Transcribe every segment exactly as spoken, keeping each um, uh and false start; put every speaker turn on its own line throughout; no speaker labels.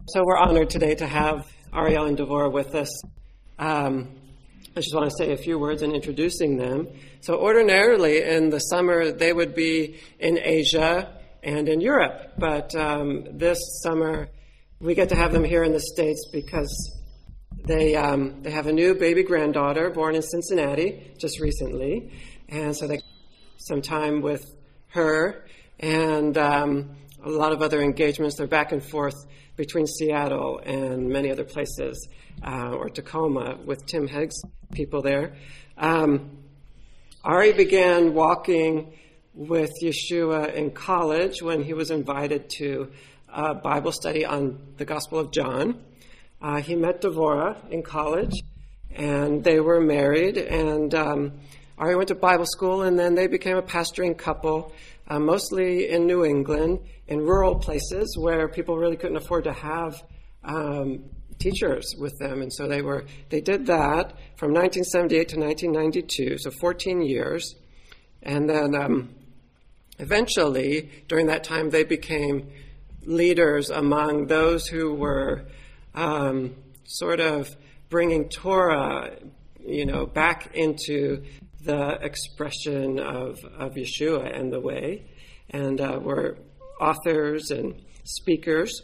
So we're honored today to have Ariel and Devorah with us. Um, I just want to say a few words in introducing them. So ordinarily in the summer they would be in Asia and in Europe, but um, this summer we get to have them here in the States because they um, they have a new baby granddaughter born in Cincinnati just recently, and so they some time with her and um, a lot of other engagements. They're back and forth between Seattle and many other places, uh, or Tacoma with Tim Hegg's people there. Um, Ari began walking with Yeshua in college when he was invited to a Bible study on the Gospel of John. Uh, he met Devorah in college, and they were married, and um, Ari went to Bible school, and then they became a pastoring couple, uh, mostly in New England, in rural places where people really couldn't afford to have um, teachers with them. And so they were they did that from nineteen seventy-eight to nineteen ninety-two, so fourteen years. And then um, eventually, during that time, they became leaders among those who were um, sort of bringing Torah, you know, back into the expression of, of Yeshua and the way, and uh, were authors and speakers.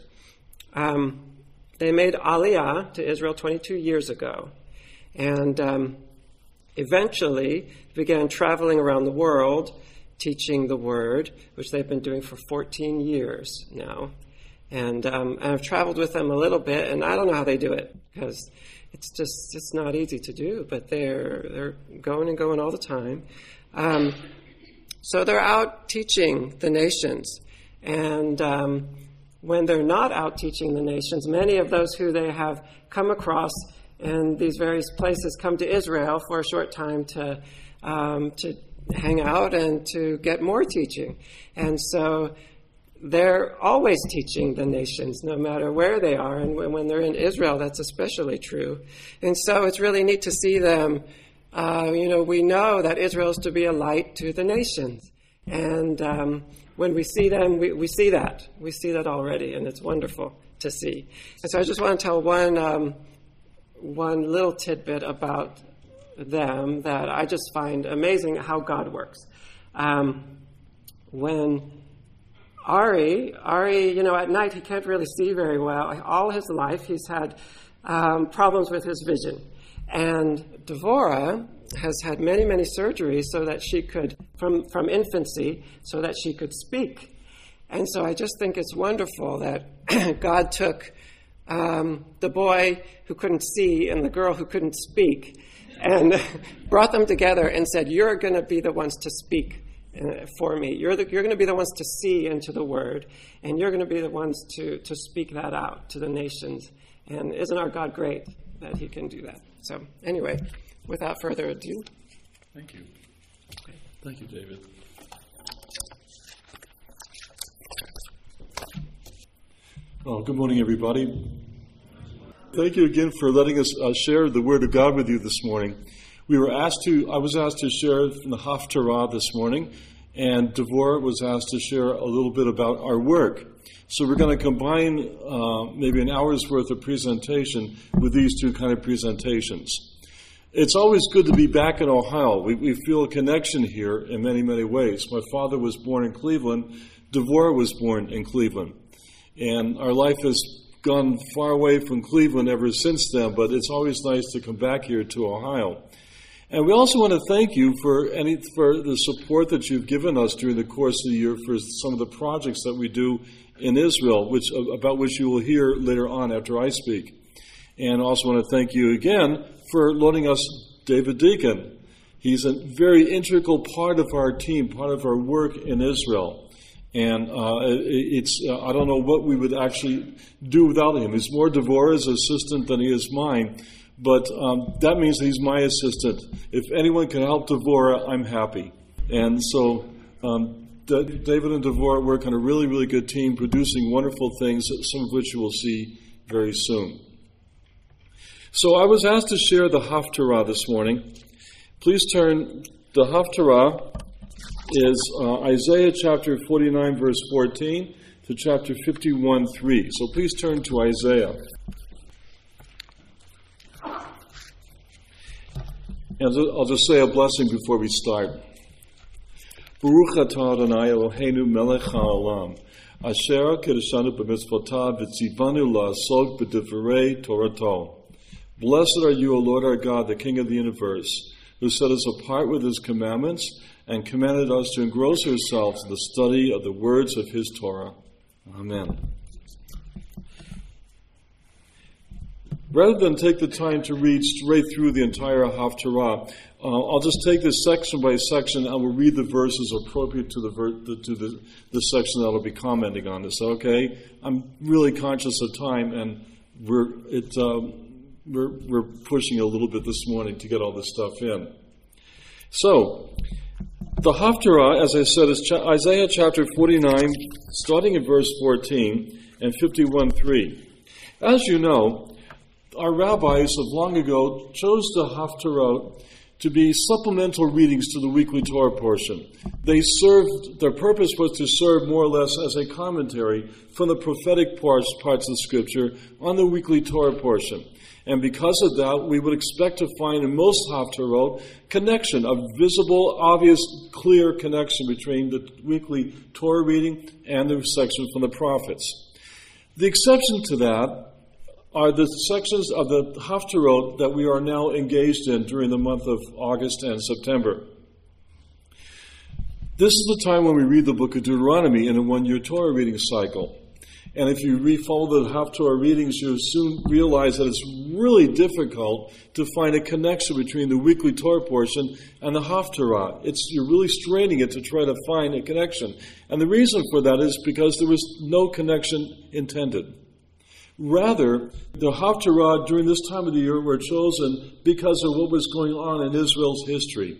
Um, they made Aliyah to Israel twenty-two years ago, and um, eventually began traveling around the world teaching the Word, which they've been doing for fourteen years now. And, um, and I've traveled with them a little bit, and I don't know how they do it, because it's just it's not easy to do, but they're they're going and going all the time. Um, so they're out teaching the nations. And um, when they're not out teaching the nations, many of those who they have come across in these various places come to Israel for a short time to um, to hang out and to get more teaching. And so they're always teaching the nations, no matter where they are. And when they're in Israel, that's especially true. And so it's really neat to see them. Uh, you know, we know that Israel is to be a light to the nations. And um, when we see them, we, we see that. We see that already, and it's wonderful to see. And so I just want to tell one um, one little tidbit about them that I just find amazing how God works. Um, when Ari, Ari, you know, at night he can't really see very well. All his life he's had um, problems with his vision. And Devorah has had many, many surgeries so that she could, from, from infancy, so that she could speak. And so I just think it's wonderful that God took um, the boy who couldn't see and the girl who couldn't speak and brought them together and said, you're going to be the ones to speak uh, for me. You're, the, you're going to be the ones to see into the Word, and you're going to be the ones to, to speak that out to the nations. And isn't our God great that he can do that? So anyway, without further ado.
Thank you. Okay. Thank you, David. Well, good morning, everybody. Thank you again for letting us uh, share the Word of God with you this morning. We were asked to, I was asked to share from the Haftarah this morning, and Devorah was asked to share a little bit about our work. So we're going to combine uh, maybe an hour's worth of presentation with these two kind of presentations. It's always good to be back in Ohio. We, we feel a connection here in many, many ways. My father was born in Cleveland. Devorah was born in Cleveland. And our life has gone far away from Cleveland ever since then, but it's always nice to come back here to Ohio. And we also want to thank you for any for the support that you've given us during the course of the year for some of the projects that we do in Israel, which about which you will hear later on after I speak. And also want to thank you again for loaning us David Deacon. He's a very integral part of our team, part of our work in Israel. And uh, it's uh, I don't know what we would actually do without him. He's more Devorah's assistant than he is mine. But um, that means he's my assistant. If anyone can help Devorah, I'm happy. And so um, D- David and Devorah work on a really, really good team, producing wonderful things, some of which you will see very soon. So I was asked to share the Haftarah this morning. Please turn, the Haftarah is uh, Isaiah chapter forty-nine, verse fourteen, to to chapter fifty-one three. So please turn to Isaiah. And I'll just say a blessing before we start. Baruch atah Adonai Eloheinu melech ha'olam, asher kedeshanu b'mitzvotav v'tzivanu la'asok b'divrei Torato. Blessed are you, O Lord our God, the King of the universe, who set us apart with his commandments and commanded us to engross ourselves in the study of the words of his Torah. Amen. Rather than take the time to read straight through the entire Haftarah, uh, I'll just take this section by section and we'll read the verses appropriate to the ver- to the, the section that I'll be commenting on this. Okay, I'm really conscious of time, and we're it um, we're we're pushing a little bit this morning to get all this stuff in. So, the Haftarah, as I said, is cha- Isaiah chapter forty-nine, starting at verse fourteen and fifty-one three. As you know, our rabbis of long ago chose the Haftarot to be supplemental readings to the weekly Torah portion. They served, their purpose was to serve more or less as a commentary from the prophetic parts, parts of Scripture on the weekly Torah portion. And because of that, we would expect to find in most Haftarot connection, a visible, obvious, clear connection between the weekly Torah reading and the section from the prophets. The exception to that are the sections of the Haftarot that we are now engaged in during the month of August and September. This is the time when we read the book of Deuteronomy in a one-year Torah reading cycle. And if you re- follow the Haftarah readings, you'll soon realize that it's really difficult to find a connection between the weekly Torah portion and the Haftarah. It's, you're really straining it to try to find a connection. And the reason for that is because there was no connection intended. Rather, the Haftarah during this time of the year were chosen because of what was going on in Israel's history.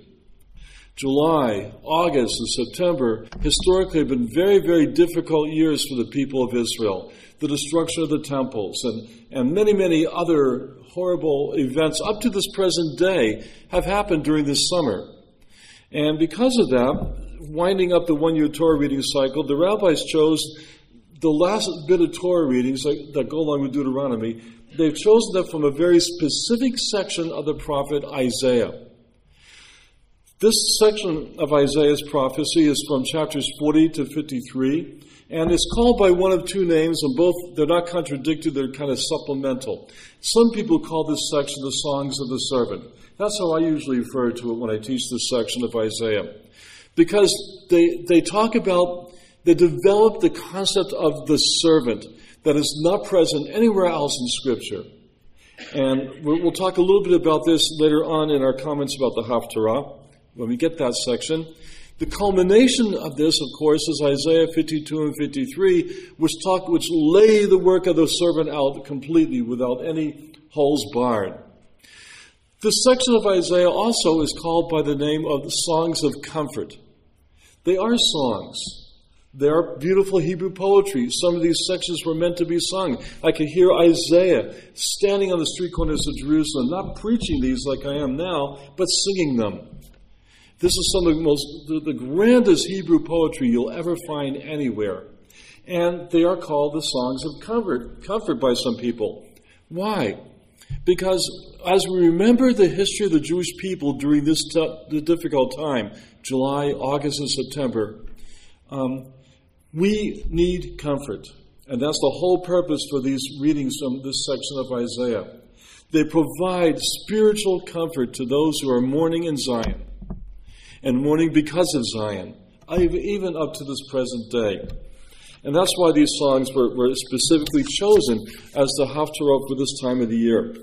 July, August, and September historically have been very, very difficult years for the people of Israel. The destruction of the temples and, and many, many other horrible events up to this present day have happened during this summer. And because of that, winding up the one-year Torah reading cycle, the rabbis chose the last bit of Torah readings that, that go along with Deuteronomy. They've chosen them from a very specific section of the prophet Isaiah. This section of Isaiah's prophecy is from chapters forty to fifty-three, and it's called by one of two names, and both, they're not contradicted, they're kind of supplemental. Some people call this section the Songs of the Servant. That's how I usually refer to it when I teach this section of Isaiah. Because they, they talk about They developed the concept of the servant that is not present anywhere else in Scripture. And we'll talk a little bit about this later on in our comments about the Haftarah, when we get that section. The culmination of this, of course, is Isaiah fifty-two and fifty-three, which talk, which lay the work of the servant out completely without any holes barred. This section of Isaiah also is called by the name of the Songs of Comfort. They are songs. They are beautiful Hebrew poetry. Some of these sections were meant to be sung. I could hear Isaiah standing on the street corners of Jerusalem, not preaching these like I am now, but singing them. This is some of the most, the, the grandest Hebrew poetry you'll ever find anywhere. And they are called the Songs of Comfort, comfort by some people. Why? Because as we remember the history of the Jewish people during this t- the difficult time, July, August, and September, um, we need comfort. And that's the whole purpose for these readings from this section of Isaiah. They provide spiritual comfort to those who are mourning in Zion, and mourning because of Zion, even up to this present day. And that's why these songs were, were specifically chosen as the Haftarah for this time of the year.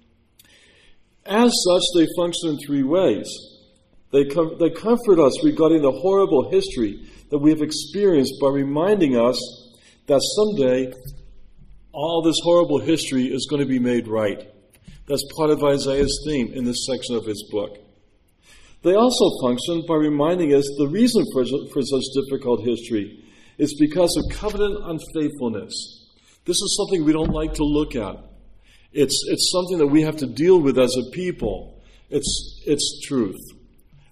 As such, they function in three ways. They, com- they comfort us regarding the horrible history that we have experienced by reminding us that someday all this horrible history is going to be made right. That's part of Isaiah's theme in this section of his book. They also function by reminding us the reason for, for such difficult history is because of covenant unfaithfulness. This is something we don't like to look at. It's, it's something that we have to deal with as a people. It's, it's truth.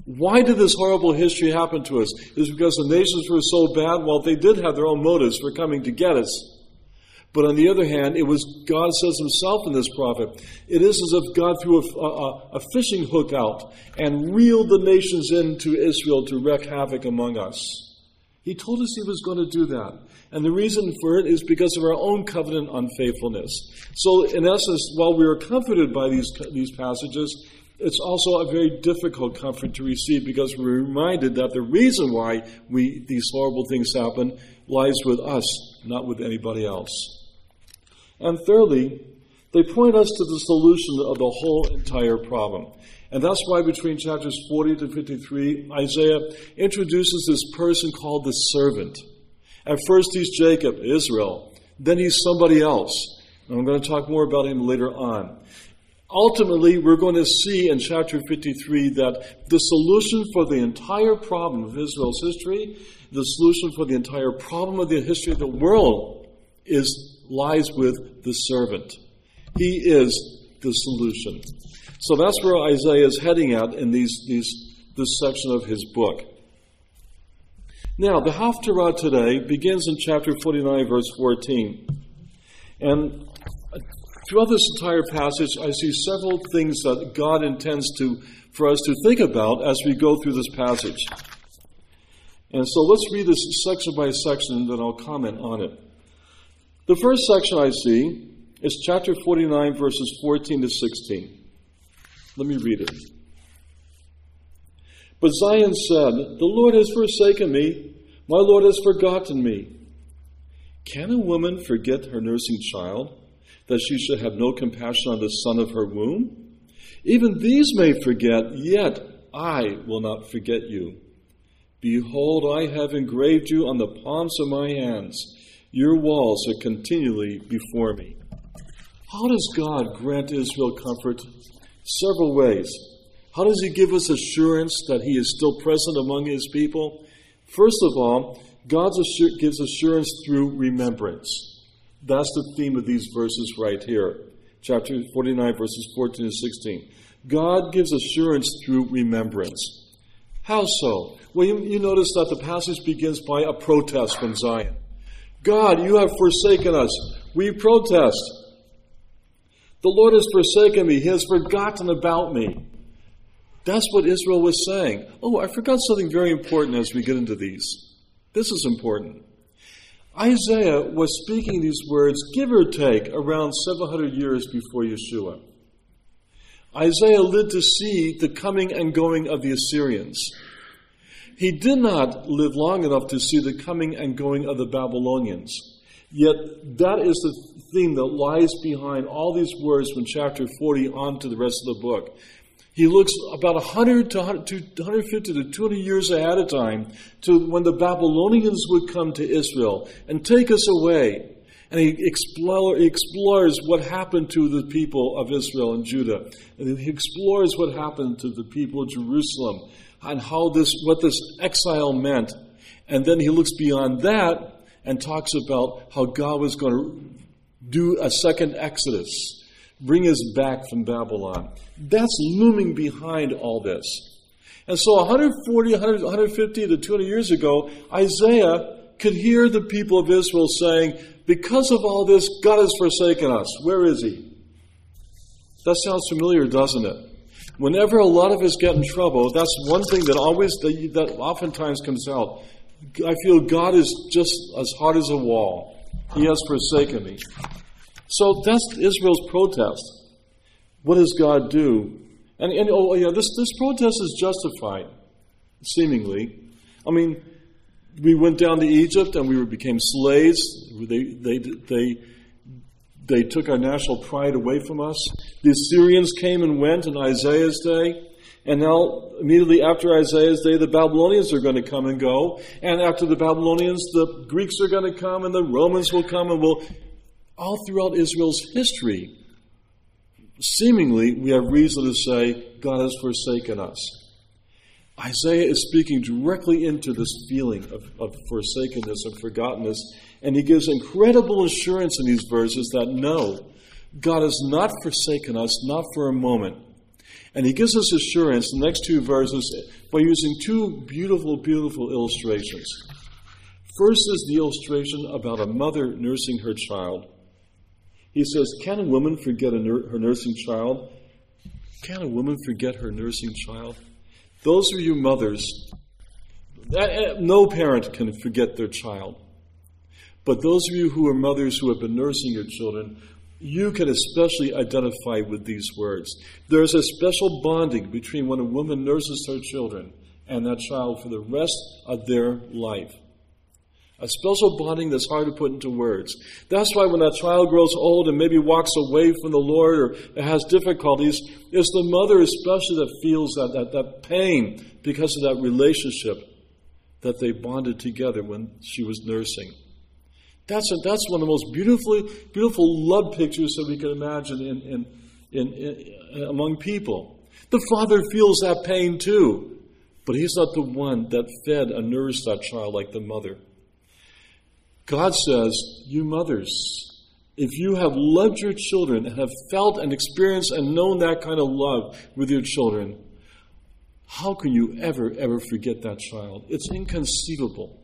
Why did this horrible history happen to us? Is it because the nations were so bad? Well, they did have their own motives for coming to get us. But on the other hand, it was, God says himself in this prophet, it is as if God threw a, a, a fishing hook out and reeled the nations into Israel to wreak havoc among us. He told us he was going to do that. And the reason for it is because of our own covenant unfaithfulness. So in essence, while we are comforted by these, these passages, it's also a very difficult comfort to receive because we're reminded that the reason why we these horrible things happen lies with us, not with anybody else. And thirdly, they point us to the solution of the whole entire problem. And that's why between chapters forty to fifty-three, Isaiah introduces this person called the servant. At first he's Jacob, Israel. Then he's somebody else. And I'm going to talk more about him later on. Ultimately, we're going to see in chapter fifty-three that the solution for the entire problem of Israel's history, the solution for the entire problem of the history of the world, is lies with the servant. He is the solution. So that's where Isaiah is heading at in these, these, this section of his book. Now, the Haftarah today begins in chapter forty-nine, verse fourteen. And throughout this entire passage, I see several things that God intends to for us to think about as we go through this passage. And so let's read this section by section, and then I'll comment on it. The first section I see is chapter forty-nine, verses fourteen to sixteen. Let me read it. But Zion said, "The Lord has forsaken me, my Lord has forgotten me." Can a woman forget her nursing child, that she should have no compassion on the son of her womb? Even these may forget, yet I will not forget you. Behold, I have engraved you on the palms of my hands. Your walls are continually before me. How does God grant Israel comfort? Several ways. How does he give us assurance that he is still present among his people? First of all, God assur- gives assurance through remembrance. That's the theme of these verses right here. Chapter forty-nine, verses fourteen to sixteen. God gives assurance through remembrance. How so? Well, you, you notice that the passage begins by a protest from Zion. God, you have forsaken us. We protest. The Lord has forsaken me. He has forgotten about me. That's what Israel was saying. Oh, I forgot something very important as we get into these. This is important. Isaiah was speaking these words, give or take, around seven hundred years before Yeshua. Isaiah lived to see the coming and going of the Assyrians. He did not live long enough to see the coming and going of the Babylonians. Yet that is the theme that lies behind all these words from chapter forty on to the rest of the book. He looks about one hundred to one hundred fifty to two hundred years ahead of time to when the Babylonians would come to Israel and take us away. And he, explore, he explores what happened to the people of Israel and Judah. And he explores what happened to the people of Jerusalem and how this, what this exile meant. And then he looks beyond that and talks about how God was going to do a second Exodus, bring us back from Babylon. That's looming behind all this. And so one forty, one fifty to two hundred years ago, Isaiah could hear the people of Israel saying, because of all this, God has forsaken us. Where is he? That sounds familiar, doesn't it? Whenever a lot of us get in trouble, that's one thing that always, that, that oftentimes comes out. I feel God is just as hard as a wall. He has forsaken me. So that's Israel's protest. What does God do? And, and oh yeah, this, this protest is justified, seemingly. I mean, we went down to Egypt and we became slaves. They, they, they, they took our national pride away from us. The Assyrians came and went in Isaiah's day. And now, immediately after Isaiah's day, the Babylonians are going to come and go. And after the Babylonians, the Greeks are going to come and the Romans will come and will... All throughout Israel's history, seemingly, we have reason to say, God has forsaken us. Isaiah is speaking directly into this feeling of, of forsakenness and forgottenness, and he gives incredible assurance in these verses that no, God has not forsaken us, not for a moment. And he gives us assurance in the next two verses by using two beautiful, beautiful illustrations. First is the illustration about a mother nursing her child. He says, can a woman forget a nur- her nursing child? Can a woman forget her nursing child? Those of you mothers, no parent can forget their child. But those of you who are mothers who have been nursing your children, you can especially identify with these words. There's a special bonding between when a woman nurses her children and that child for the rest of their life. A special bonding that's hard to put into words. That's why when that child grows old and maybe walks away from the Lord or has difficulties, it's the mother especially that feels that, that, that pain because of that relationship that they bonded together when she was nursing. That's a, that's one of the most beautifully beautiful love pictures that we can imagine in, in, in, in among people. The father feels that pain too, but he's not the one that fed and nourished that child like the mother. God says, you mothers, if you have loved your children and have felt and experienced and known that kind of love with your children, how can you ever, ever forget that child? It's inconceivable.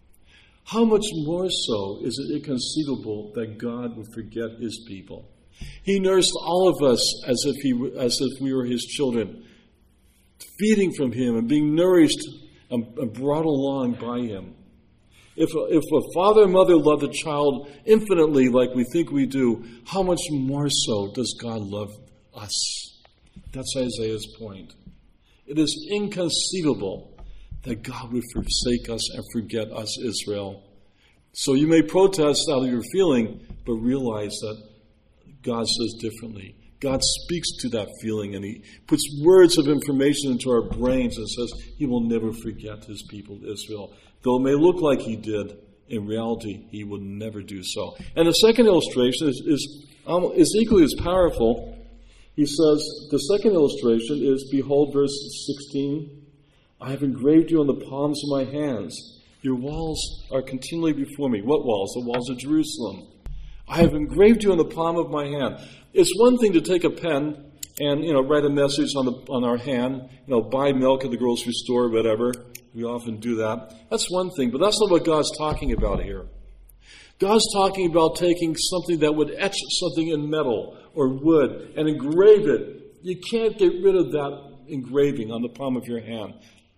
How much more so is it inconceivable that God would forget his people? He nursed all of us as if he, as if we were his children, feeding from him and being nourished and brought along by him. If a, if a father and mother love a child infinitely like we think we do, how much more so does God love us? That's Isaiah's point. It is inconceivable that God would forsake us and forget us, Israel. So you may protest out of your feeling, but realize that God says differently. God speaks to that feeling and he puts words of information into our brains and says he will never forget his people, Israel. Though it may look like he did, in reality, he will never do so. And the second illustration is, is, um, is equally as powerful. He says, the second illustration is, behold, verse sixteen, I have engraved you on the palms of my hands. Your walls are continually before me. What walls? The walls of Jerusalem. I have engraved you on the palm of my hand. It's one thing to take a pen and, you know, write a message on the on our hand, you know, buy milk at the grocery store, whatever. We often do that. That's one thing, but that's not what God's talking about here. God's talking about taking something that would etch something in metal or wood and engrave it. You can't get rid of that engraving on the palm of your hand.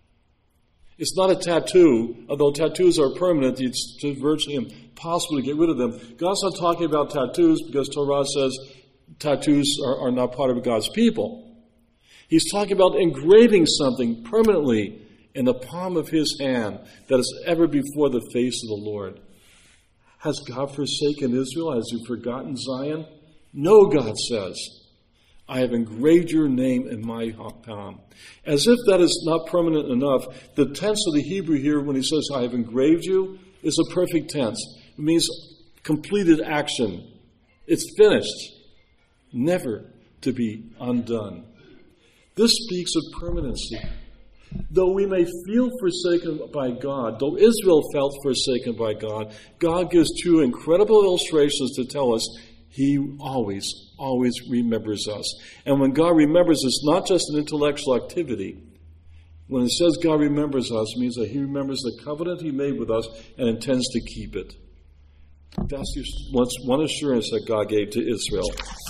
It's not a tattoo, although tattoos are permanent. It's virtually impossible to get rid of them. God's not talking about tattoos because Torah says tattoos are, are not part of God's people. He's talking about engraving something permanently in the palm of his hand that is ever before the face of the Lord. Has God forsaken Israel? Has he forgotten Zion? No, God says. I have engraved your name in my palm. As if that is not permanent enough, the tense of the Hebrew here when he says, I have engraved you, is a perfect tense. It means completed action. It's finished, never to be undone. This speaks of permanency. Though we may feel forsaken by God, though Israel felt forsaken by God, God gives two incredible illustrations to tell us he always, always remembers us. And when God remembers us, not just an intellectual activity. When it says God remembers us, it means that he remembers the covenant he made with us and intends to keep it. That's one assurance that God gave to Israel.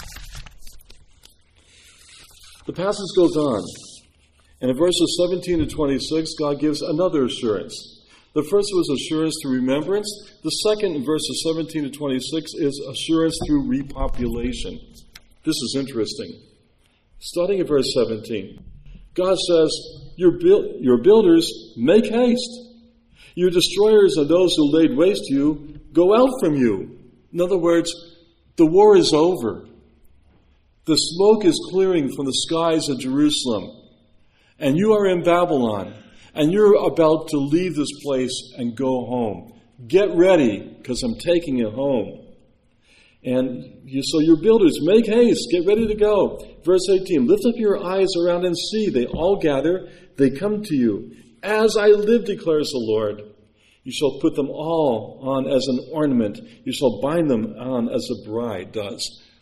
The passage goes on. And in verses seventeen to twenty-six, God gives another assurance. The first was assurance through remembrance. The second, in verses seventeen to twenty-six, is assurance through repopulation. This is interesting. Starting at verse seventeen, God says, your, build, your builders, make haste. Your destroyers and those who laid waste to you, go out from you. In other words, the war is over. The smoke is clearing from the skies of Jerusalem. And you are in Babylon, and you're about to leave this place and go home. Get ready, because I'm taking you home. And you, so your builders, make haste, get ready to go. Verse eighteen, lift up your eyes around and see. They all gather, they come to you. As I live, declares the Lord, you shall put them all on as an ornament. You shall bind them on as a bride does.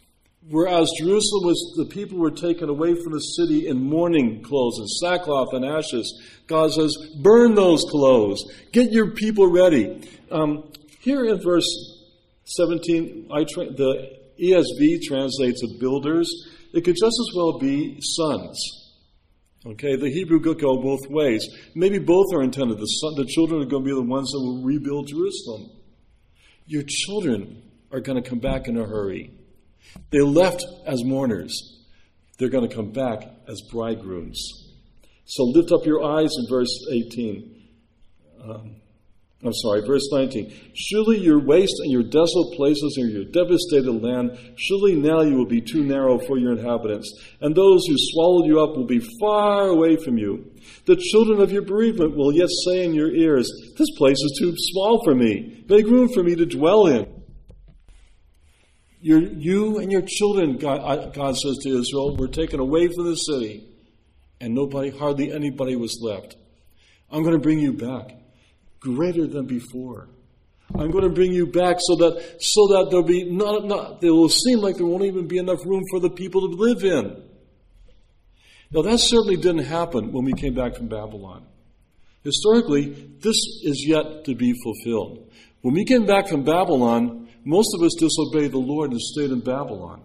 Whereas Jerusalem was, the people were taken away from the city in mourning clothes and sackcloth and ashes. God says, burn those clothes. Get your people ready. Um, here in verse seventeen, I tra- the E S V translates it builders. It could just as well be sons. Okay, the Hebrew could go both ways. Maybe both are intended. The, son, the children are going to be the ones that will rebuild Jerusalem. Your children are going to come back in a hurry. They left as mourners. They're going to come back as bridegrooms. So lift up your eyes in verse eighteen. Um, I'm sorry, verse nineteen. Surely your waste and your desolate places and your devastated land, surely now you will be too narrow for your inhabitants, and those who swallowed you up will be far away from you. The children of your bereavement will yet say in your ears, this place is too small for me. Make room for me to dwell in. Your, you and your children, God, God says to Israel, were taken away from the city, and nobody, hardly anybody was left. I'm going to bring you back, greater than before. I'm going to bring you back so that so that there'll be not, not there will seem like there won't even be enough room for the people to live in. Now that certainly didn't happen when we came back from Babylon. Historically, this is yet to be fulfilled. When we came back from Babylon, most of us disobeyed the Lord and stayed in Babylon.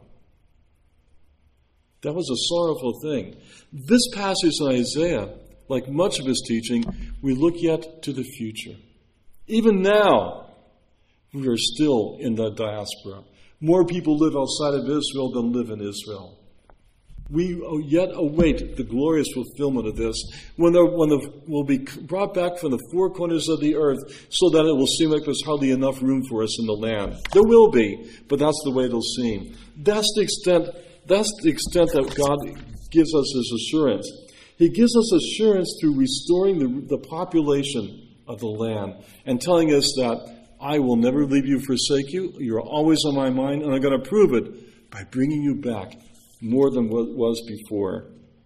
That was a sorrowful thing. This passage in Isaiah, like much of his teaching, we look yet to the future. Even now, we are still in the diaspora. More people live outside of Israel than live in Israel. We yet await the glorious fulfillment of this when, the, when the, we'll be brought back from the four corners of the earth so that it will seem like there's hardly enough room for us in the land. There will be, but that's the way it'll seem. That's the extent, that's the extent that God gives us his assurance. He gives us assurance through restoring the, the population of the land and telling us that I will never leave you, forsake you. You're always on my mind, and I'm going to prove it by bringing you back more than what was before.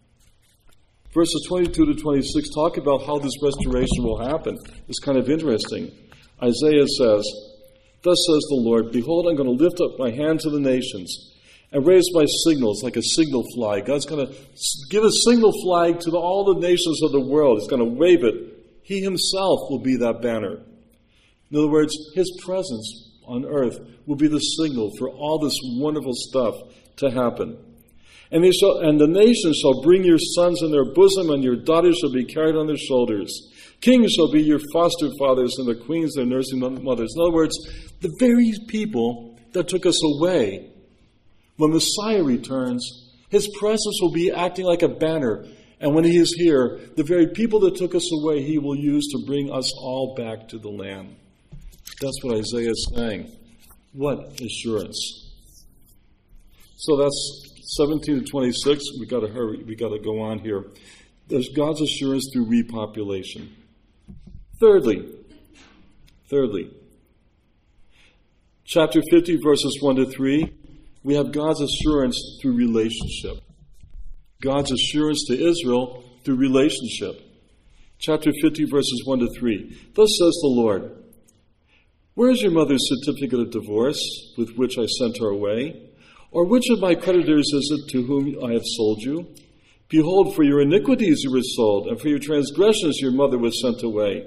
Verses twenty-two to twenty-six talk about how this restoration will happen. It's kind of interesting. Isaiah says, thus says the Lord, behold, I'm going to lift up my hand to the nations and raise my signals like a signal flag. God's going to give a signal flag to the, all the nations of the world. He's going to wave it. He himself will be that banner. In other words, his presence on earth will be the signal for all this wonderful stuff to happen. And, they shall, and the nations shall bring your sons in their bosom, and your daughters shall be carried on their shoulders. Kings shall be your foster fathers, and the queens their nursing mothers. In other words, the very people that took us away, when Messiah returns, his presence will be acting like a banner. And when he is here, the very people that took us away, he will use to bring us all back to the land. That's what Isaiah is saying. What assurance. So that's seventeen to twenty-six, we got to hurry, we got to go on here. There's God's assurance through repopulation. Thirdly, thirdly, chapter fifty, verses one to three, we have God's assurance through relationship. God's assurance to Israel through relationship. Chapter fifty, verses one to three. Thus says the Lord, where is your mother's certificate of divorce with which I sent her away? Or which of my creditors is it to whom I have sold you? Behold, for your iniquities you were sold, and for your transgressions your mother was sent away.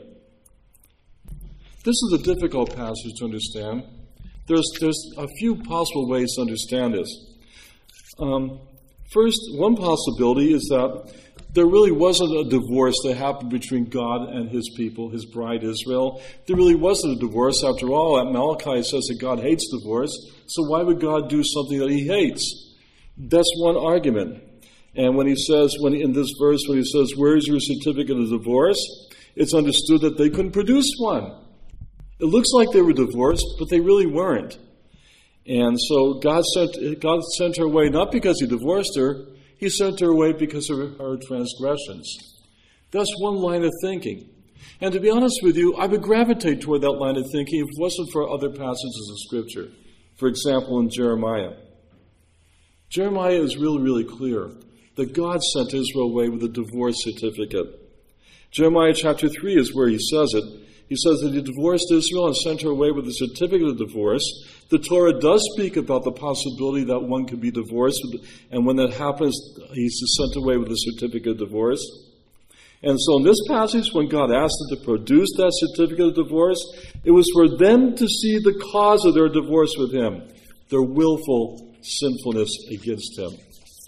This is a difficult passage to understand. There's, there's a few possible ways to understand this. Um, first, one possibility is that there really wasn't a divorce that happened between God and his people, his bride Israel. There really wasn't a divorce. After all, at Malachi it says that God hates divorce. So why would God do something that he hates? That's one argument. And when he says, when in this verse, when he says, where is your certificate of divorce? It's understood that they couldn't produce one. It looks like they were divorced, but they really weren't. And so God sent, God sent her away not because he divorced her, he sent her away because of her transgressions. That's one line of thinking. And to be honest with you, I would gravitate toward that line of thinking if it wasn't for other passages of Scripture. For example, in Jeremiah. Jeremiah is really, really clear that God sent Israel away with a divorce certificate. Jeremiah chapter three is where he says it. He says that he divorced Israel and sent her away with a certificate of divorce. The Torah does speak about the possibility that one could be divorced, and when that happens, he's sent away with a certificate of divorce. And so in this passage, when God asked them to produce that certificate of divorce, it was for them to see the cause of their divorce with him, their willful sinfulness against him.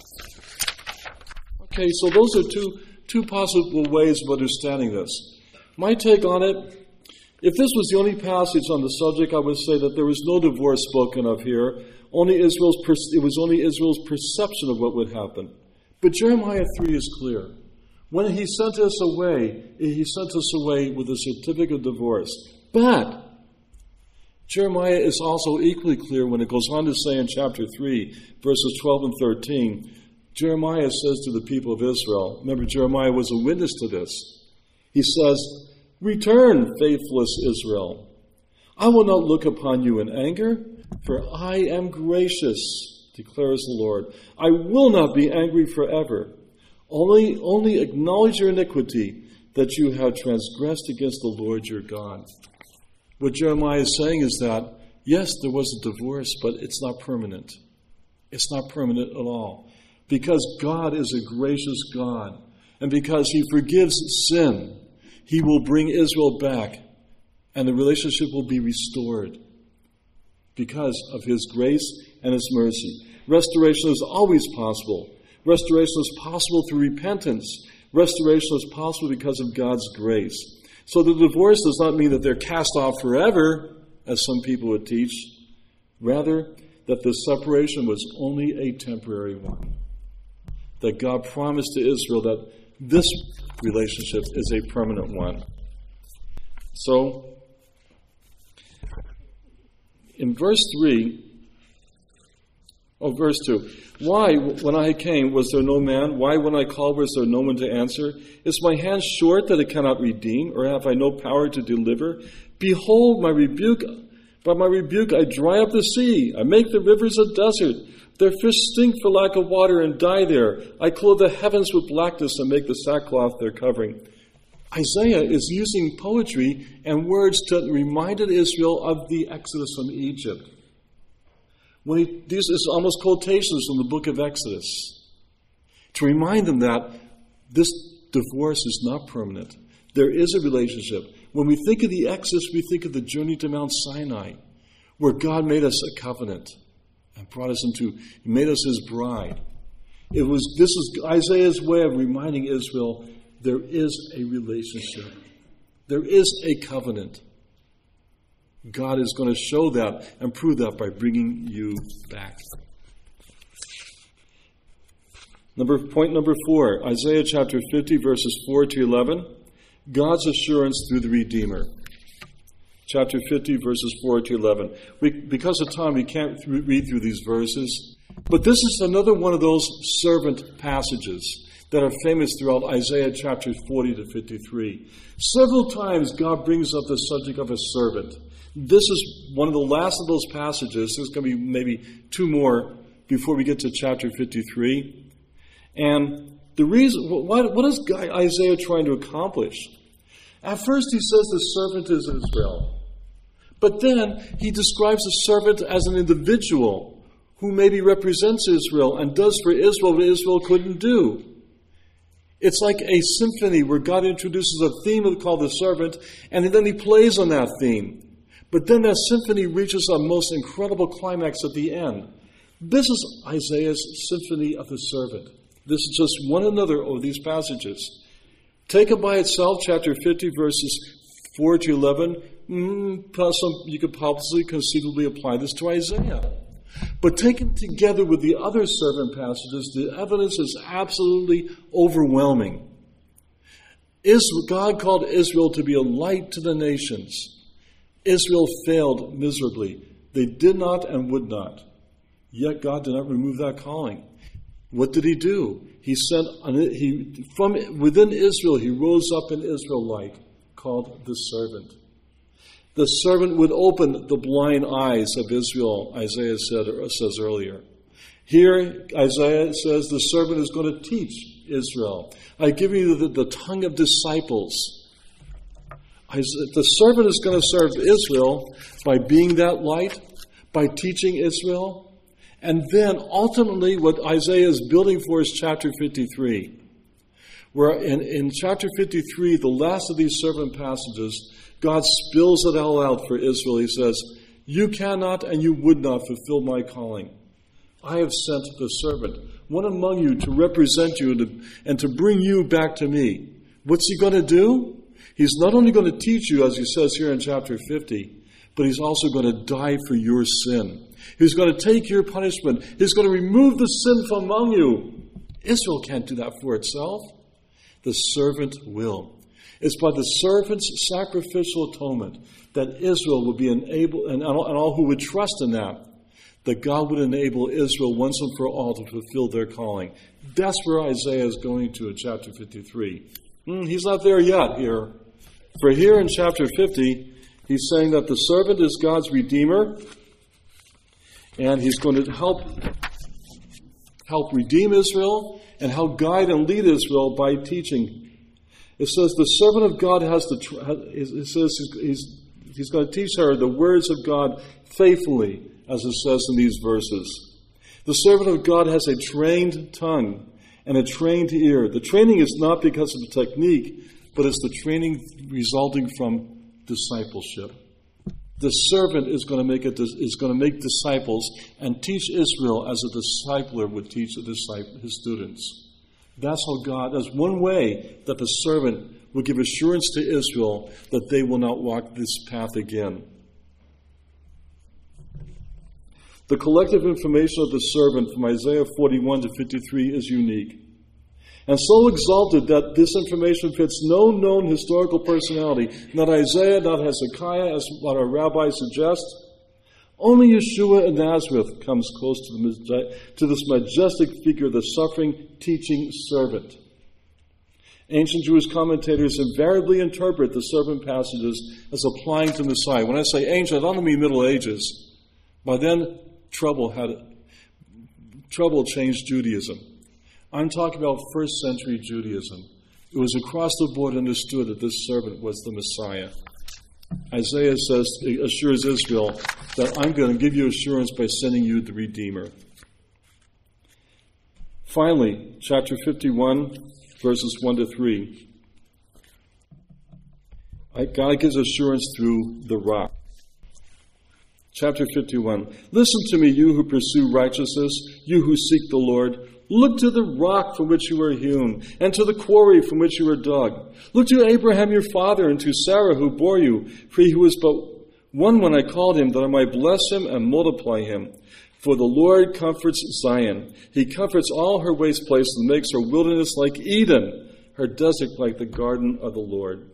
Okay, so those are two, two possible ways of understanding this. My take on it, if this was the only passage on the subject, I would say that there was no divorce spoken of here. Only Israel's it was only Israel's perception of what would happen. But Jeremiah three is clear. When he sent us away, he sent us away with a certificate of divorce. But Jeremiah is also equally clear when it goes on to say in chapter three, verses twelve and thirteen, Jeremiah says to the people of Israel, remember Jeremiah was a witness to this. He says, "Return, faithless Israel. I will not look upon you in anger, for I am gracious, declares the Lord. I will not be angry forever. Only, only acknowledge your iniquity, that you have transgressed against the Lord your God." What Jeremiah is saying is that, yes, there was a divorce, but it's not permanent. It's not permanent at all. Because God is a gracious God, and because he forgives sin, he will bring Israel back, and the relationship will be restored because of his grace and his mercy. Restoration is always possible. Restoration is possible through repentance. Restoration is possible because of God's grace. So the divorce does not mean that they're cast off forever, as some people would teach. Rather, that the separation was only a temporary one. That God promised to Israel that this relationship is a permanent one. So, in verse three, oh, verse two. Why, when I came, was there no man? Why, when I called, was there no one to answer? Is my hand short that it cannot redeem, or have I no power to deliver? Behold, my rebuke, by my rebuke I dry up the sea. I make the rivers a desert. Their fish stink for lack of water and die there. I clothe the heavens with blackness and make the sackcloth their covering. Isaiah is using poetry and words to remind Israel of the Exodus from Egypt. When he, these is almost quotations from the book of Exodus, to remind them that this divorce is not permanent. There is a relationship. When we think of the Exodus, we think of the journey to Mount Sinai, where God made us a covenant and brought us into, he made us his bride. It was this is Isaiah's way of reminding Israel there is a relationship. There is a covenant. God is going to show that and prove that by bringing you back. Number, point number four, Isaiah chapter fifty, verses four to eleven. God's assurance through the Redeemer. Chapter fifty, verses four to eleven. We, because of time, we can't th- read through these verses. But this is another one of those servant passages that are famous throughout Isaiah chapter forty to fifty-three. Several times God brings up the subject of a servant. This is one of the last of those passages. There's going to be maybe two more before we get to chapter fifty-three. And the reason, what, what is Isaiah trying to accomplish? At first he says the servant is Israel. But then he describes the servant as an individual who maybe represents Israel and does for Israel what Israel couldn't do. It's like a symphony where God introduces a theme called the servant, and then he plays on that theme. But then that symphony reaches a most incredible climax at the end. This is Isaiah's symphony of the servant. This is just one another of these passages. Taken by itself, chapter fifty, verses four to eleven, mm, you could possibly conceivably apply this to Isaiah. But taken together with the other servant passages, the evidence is absolutely overwhelming. Israel, God called Israel to be a light to the nations. Israel failed miserably. They did not and would not. Yet God did not remove that calling. What did he do? He sent, he, from within Israel, he rose up an Israelite called the servant. The servant would open the blind eyes of Israel, Isaiah said, says earlier. Here, Isaiah says the servant is going to teach Israel. I give you the, the tongue of disciples. The servant is going to serve Israel by being that light, by teaching Israel. And then ultimately what Isaiah is building for is chapter fifty-three. Where in, in chapter fifty-three, the last of these servant passages, God spills it all out for Israel. He says, you cannot and you would not fulfill my calling. I have sent the servant, one among you, to represent you and to, and to bring you back to me. What's he going to do? He's not only going to teach you, as he says here in chapter fifty, but he's also going to die for your sin. He's going to take your punishment. He's going to remove the sin from among you. Israel can't do that for itself. The servant will. It's by the servant's sacrificial atonement that Israel would be enabled, and all, and all who would trust in that, that God would enable Israel once and for all to fulfill their calling. That's where Isaiah is going to in chapter fifty-three. Mm, he's not there yet here. For here in chapter fifty, he's saying that the servant is God's redeemer, and he's going to help, help redeem Israel and help guide and lead Israel by teaching. It says the servant of God has to, it says he's, he's going to teach her the words of God faithfully, as it says in these verses. The servant of God has a trained tongue and a trained ear. The training is not because of the technique, but it's the training resulting from discipleship. The servant is going to make it is going to make disciples and teach Israel as a discipler would teach a disciple, his students. That's how God, that's one way that the servant will give assurance to Israel that they will not walk this path again. The collective information of the servant from Isaiah forty-one to fifty-three is unique, and so exalted that this information fits no known historical personality, not Isaiah, not Hezekiah, as what our rabbis suggest. Only Yeshua of Nazareth comes close to, the, to this majestic figure, the suffering, teaching servant. Ancient Jewish commentators invariably interpret the servant passages as applying to Messiah. When I say ancient, I don't mean Middle Ages. By then, trouble had trouble changed Judaism. I'm talking about first century Judaism. It was across the board understood that this servant was the Messiah. Isaiah says, assures Israel that I'm going to give you assurance by sending you the Redeemer. Finally, chapter fifty-one, verses one to three. God gives assurance through the rock. Chapter fifty-one. Listen to me, you who pursue righteousness, you who seek the Lord. Look to the rock from which you were hewn, and to the quarry from which you were dug. Look to Abraham your father, and to Sarah who bore you, for he was but one when I called him, that I might bless him and multiply him. For the Lord comforts Zion. He comforts all her waste places and makes her wilderness like Eden, her desert like the garden of the Lord.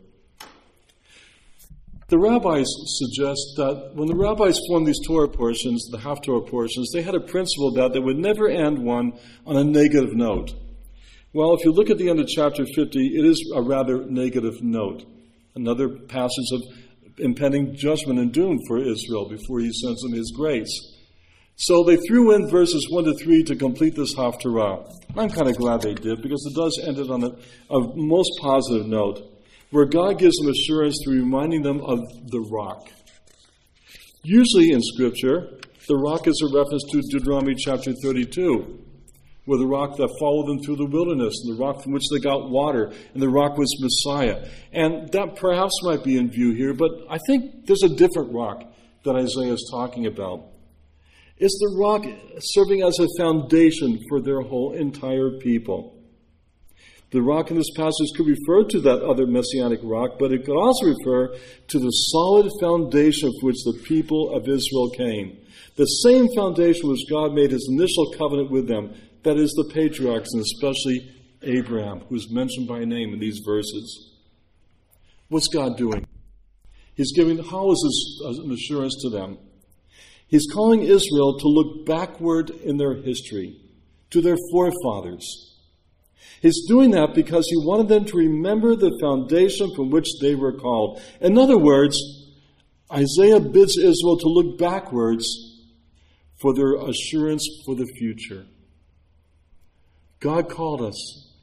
The rabbis suggest that when the rabbis formed these Torah portions, the Haftorah portions, they had a principle that they would never end one on a negative note. Well, if you look at the end of chapter fifty, it is a rather negative note. Another passage of impending judgment and doom for Israel before he sends them his grace. So they threw in verses one to three to complete this Haftorah. I'm kind of glad they did, because it does end it on a, a most positive note, where God gives them assurance through reminding them of the rock. Usually in Scripture, the rock is a reference to Deuteronomy chapter thirty-two, where the rock that followed them through the wilderness, and the rock from which they got water, and the rock was Messiah. And that perhaps might be in view here, but I think there's a different rock that Isaiah is talking about. It's the rock serving as a foundation for their whole entire people. The rock in this passage could refer to that other messianic rock, but it could also refer to the solid foundation for which the people of Israel came. The same foundation which God made his initial covenant with them, that is the patriarchs, and especially Abraham, who's mentioned by name in these verses. What's God doing? He's giving, how is this an assurance to them? He's calling Israel to look backward in their history, to their forefathers. He's doing that because he wanted them to remember the foundation from which they were called. In other words, Isaiah bids Israel to look backwards for their assurance for the future. God called us.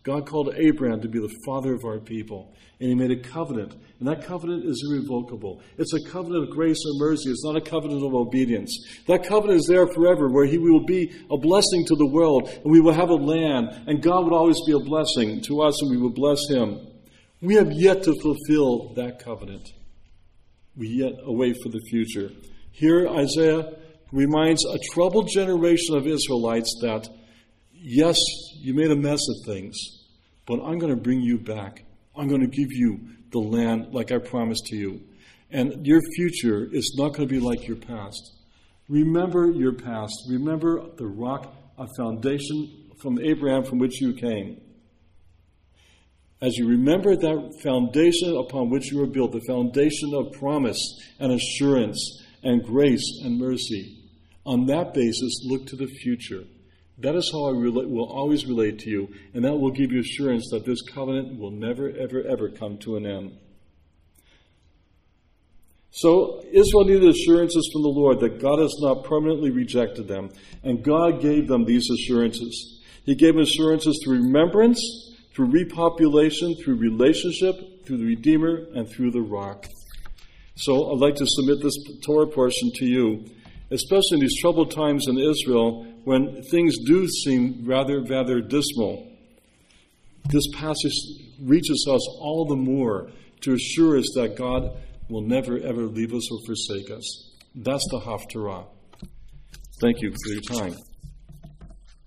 God called Abraham to be the father of our people, and he made a covenant, and that covenant is irrevocable. It's a covenant of grace and mercy. It's not a covenant of obedience. That covenant is there forever, where he will be a blessing to the world, and we will have a land, and God would always be a blessing to us, and we will bless him. We have yet to fulfill that covenant. We yet await for the future. Here, Isaiah reminds a troubled generation of Israelites that, yes, you made a mess of things, but I'm going to bring you back. I'm going to give you the land like I promised to you. And your future is not going to be like your past. Remember your past. Remember the rock, a foundation from Abraham from which you came. As you remember that foundation upon which you were built, the foundation of promise and assurance and grace and mercy, on that basis, look to the future. That is how I relate, will always relate to you, and that will give you assurance that this covenant will never, ever, ever come to an end. So Israel needed assurances from the Lord that God has not permanently rejected them, and God gave them these assurances. He gave them assurances through remembrance, through repopulation, through relationship, through the Redeemer, and through the rock. So I'd like to submit this Torah portion to you, especially in these troubled times in Israel, when things do seem rather, rather dismal. This passage reaches us all the more to assure us that God will never, ever leave us or forsake us. That's the Haftarah. Thank you for your time.